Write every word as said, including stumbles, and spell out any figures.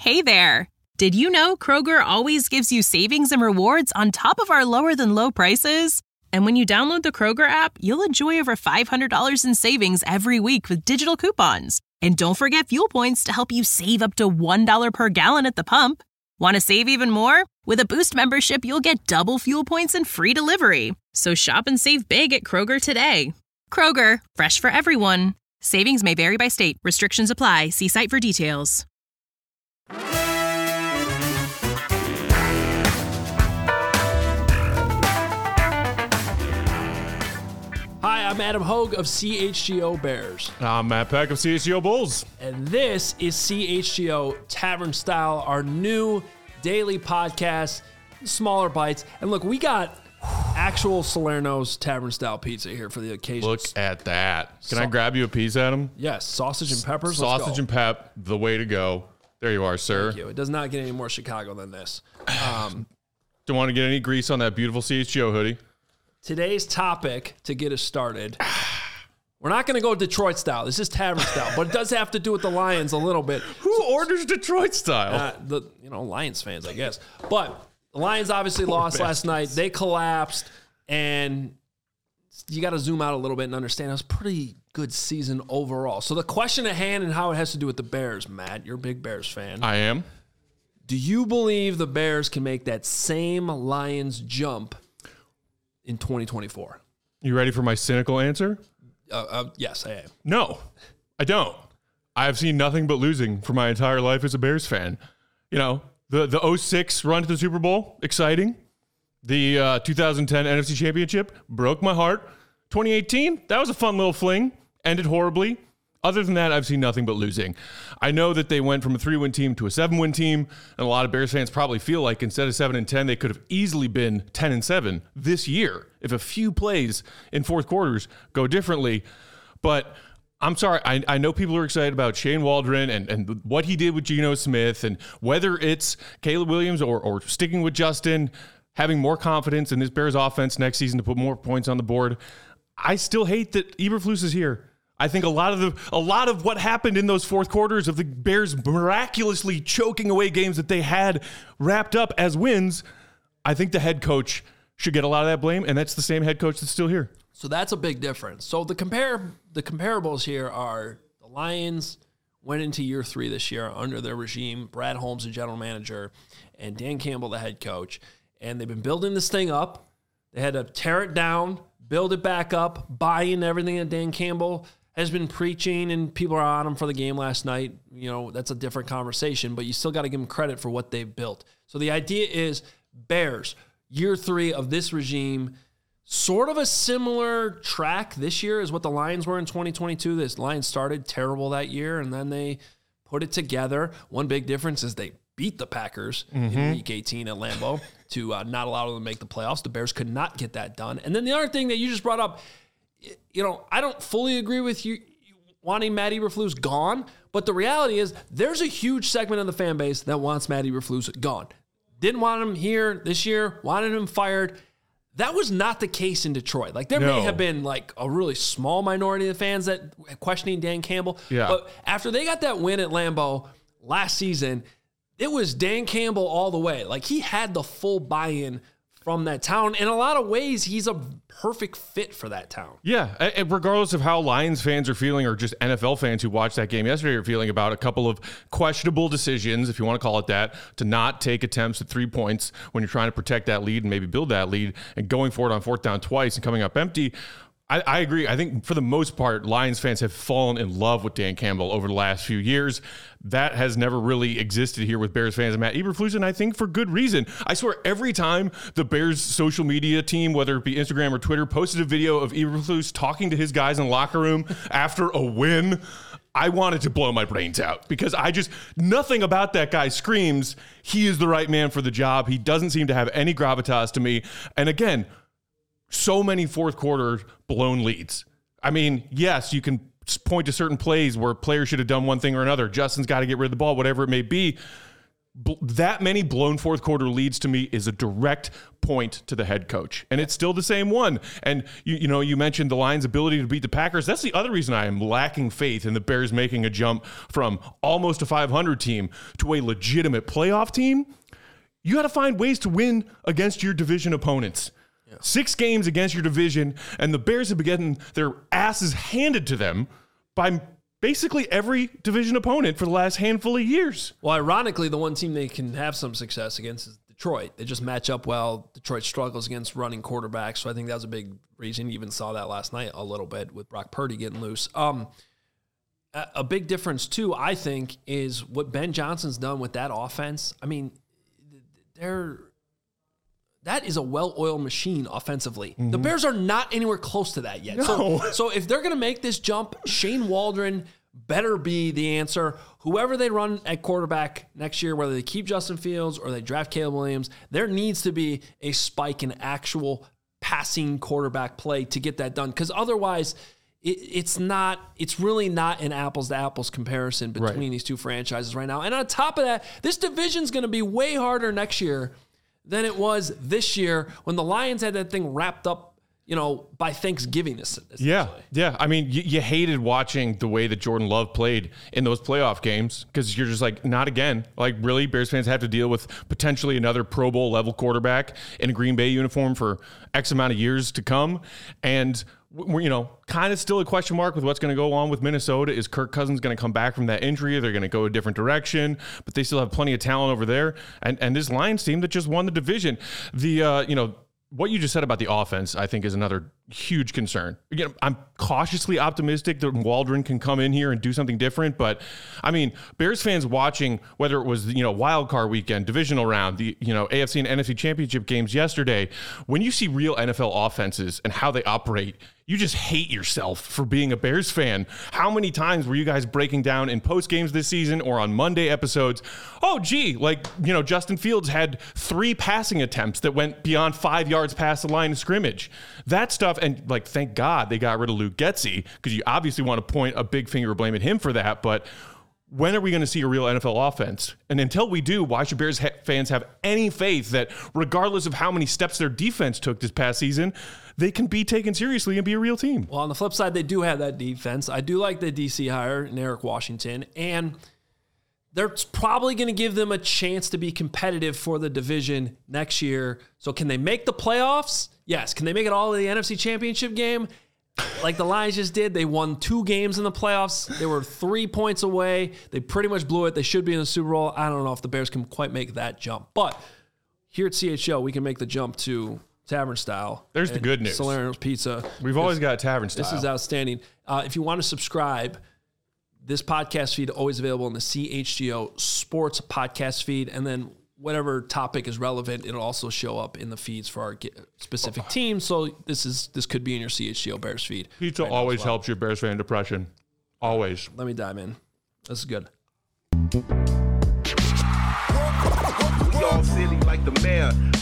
Hey there! Did you know Kroger always gives you savings and rewards on top of our lower-than-low prices? And when you download the Kroger app, you'll enjoy over five hundred dollars in savings every week with digital coupons. And don't forget fuel points to help you save up to one dollar per gallon at the pump. Want to save even more? With a Boost membership, you'll get double fuel points and free delivery. So shop and save big at Kroger today. Kroger, fresh for everyone. Savings may vary by state. Restrictions apply. See site for details. Hi, I'm Adam Hogue of C H G O Bears. I'm Matt Peck of C H G O Bulls. And this is C H G O Tavern Style, our new daily podcast, smaller bites. And look, we got actual Salerno's Tavern Style pizza here for the occasion. Look at that. Can Sa- I grab you a piece, Adam? Yes, sausage and peppers. Sausage Let's go. and pep, the way to go. There you are, sir. Thank you. It does not get any more Chicago than this. Um, Don't want to get any grease on that beautiful C H G O hoodie. Today's topic, to get us started, we're not going to go Detroit style. This is Tavern style, but it does have to do with the Lions a little bit. Who orders Detroit style? Uh, the you know Lions fans, I guess. But the Lions obviously lost last night. They collapsed, and you got to zoom out a little bit and understand it was a pretty good season overall. So the question at hand and how it has to do with the Bears, Matt, you're a big Bears fan. I am. Do you believe the Bears can make that same Lions jump in twenty twenty-four? You ready for my cynical answer? Uh, uh, yes, I am. No, I don't. I've seen nothing but losing for my entire life as a Bears fan. You know, the the oh six run to the Super Bowl, exciting. The uh, two thousand ten N F C Championship broke my heart. twenty eighteen, that was a fun little fling. Ended horribly. Other than that, I've seen nothing but losing. I know that they went from a three-win team to a seven-win team, and a lot of Bears fans probably feel like instead of seven and ten, they could have easily been ten and seven this year if a few plays in fourth quarters go differently. But I'm sorry, I, I know people are excited about Shane Waldron and, and what he did with Geno Smith, and whether it's Caleb Williams or, or sticking with Justin, having more confidence in this Bears offense next season to put more points on the board. I still hate that Eberflus is here. I think a lot of the a lot of what happened in those fourth quarters of the Bears miraculously choking away games that they had wrapped up as wins, I think the head coach should get a lot of that blame, and that's the same head coach that's still here. So that's a big difference. So the compare the comparables here are the Lions went into year three this year under their regime, Brad Holmes, the general manager, and Dan Campbell, the head coach, and they've been building this thing up. They had to tear it down, build it back up, buy into everything that Dan Campbell has been preaching, and people are on him for the game last night. You know, that's a different conversation, but you still got to give them credit for what they've built. So the idea is Bears, year three of this regime, sort of a similar track this year as what the Lions were in twenty twenty-two. This Lions started terrible that year, and then they put it together. One big difference is they beat the Packers mm-hmm. in Week eighteen at Lambeau to uh, not allow them to make the playoffs. The Bears could not get that done. And then the other thing that you just brought up, you know, I don't fully agree with you wanting Matt Eberflus gone, but the reality is there's a huge segment of the fan base that wants Matt Eberflus gone. Didn't want him here this year, wanted him fired. That was not the case in Detroit. Like, there no. may have been, like, a really small minority of the fans that questioning Dan Campbell. Yeah. But after they got that win at Lambeau last season, it was Dan Campbell all the way. Like, he had the full buy-in from that town. In a lot of ways, he's a perfect fit for that town. Yeah, and regardless of how Lions fans are feeling or just N F L fans who watched that game yesterday are feeling about a couple of questionable decisions, if you want to call it that, to not take attempts at three points when you're trying to protect that lead and maybe build that lead, and going for it on fourth down twice and coming up empty. I, I agree. I think for the most part, Lions fans have fallen in love with Dan Campbell over the last few years. That has never really existed here with Bears fans and Matt Eberflus, and I think for good reason. I swear every time the Bears social media team, whether it be Instagram or Twitter, posted a video of Eberflus talking to his guys in the locker room after a win, I wanted to blow my brains out because I just, nothing about that guy screams he is the right man for the job. He doesn't seem to have any gravitas to me. And again, so many fourth quarter blown leads. I mean, yes, you can point to certain plays where players should have done one thing or another. Justin's got to get rid of the ball, whatever it may be. bl- that many blown fourth quarter leads to me is a direct point to the head coach. And it's still the same one. And, you, you know, you mentioned the Lions' ability to beat the Packers. That's the other reason I am lacking faith in the Bears making a jump from almost a five hundred team to a legitimate playoff team. You got to find ways to win against your division opponents. Yeah. Six games against your division, and the Bears have been getting their asses handed to them by basically every division opponent for the last handful of years. Well, ironically, the one team they can have some success against is Detroit. They just match up well. Detroit struggles against running quarterbacks, so I think that was a big reason. You even saw that last night a little bit with Brock Purdy getting loose. Um, a, a big difference, too, I think, is what Ben Johnson's done with that offense. I mean, they're... That is a well-oiled machine offensively. Mm-hmm. The Bears are not anywhere close to that yet. No. So, so if they're going to make this jump, Shane Waldron better be the answer. Whoever they run at quarterback next year, whether they keep Justin Fields or they draft Caleb Williams, there needs to be a spike in actual passing quarterback play to get that done. Because otherwise, it, it's not. It's really not an apples-to-apples comparison between right. these two franchises right now. And on top of that, this division's going to be way harder next year than it was this year when the Lions had that thing wrapped up, you know, by Thanksgiving. Yeah, yeah. I mean, you, you hated watching the way that Jordan Love played in those playoff games because you're just like, not again. Like, really, Bears fans have to deal with potentially another Pro Bowl level quarterback in a Green Bay uniform for X amount of years to come. And we're, you know, kind of still a question mark with what's going to go on with Minnesota. Is Kirk Cousins going to come back from that injury? They're going to go a different direction, but they still have plenty of talent over there. And and this Lions team that just won the division, the uh, you know, what you just said about the offense, I think, is another huge concern. Again, I'm cautiously optimistic that Waldron can come in here and do something different. But I mean, Bears fans watching, whether it was, you know, wild card weekend, divisional round, the, you know, A F C and N F C championship games yesterday, when you see real N F L offenses and how they operate, you just hate yourself for being a Bears fan. How many times were you guys breaking down in post games this season or on Monday episodes? Oh, gee, like, you know, Justin Fields had three passing attempts that went beyond five yards past the line of scrimmage. That stuff. And like, thank God they got rid of Luke Getsy, because you obviously want to point a big finger of blame at him for that. But when are we going to see a real N F L offense? And until we do, why should Bears ha- fans have any faith that regardless of how many steps their defense took this past season, they can be taken seriously and be a real team? Well, on the flip side, they do have that defense. I do like the D C hire in Eric Washington, and they're probably going to give them a chance to be competitive for the division next year. So can they make the playoffs? Yes. Can they make it all to the N F C Championship game? Like the Lions just did. They won two games in the playoffs. They were three points away. They pretty much blew it. They should be in the Super Bowl. I don't know if the Bears can quite make that jump. But here at C H L, we can make the jump to Tavern Style. There's the good news. Salerno's Pizza. We've always got Tavern Style. This is outstanding. Uh, if you want to subscribe, this podcast feed always available in the C H G O Sports podcast feed. And then whatever topic is relevant, it'll also show up in the feeds for our specific team. So this is this could be in your C H G O Bears feed. Pizza right always well. helps your Bears fan depression. Always. Let me dive in. This is good. We all silly like the mayor.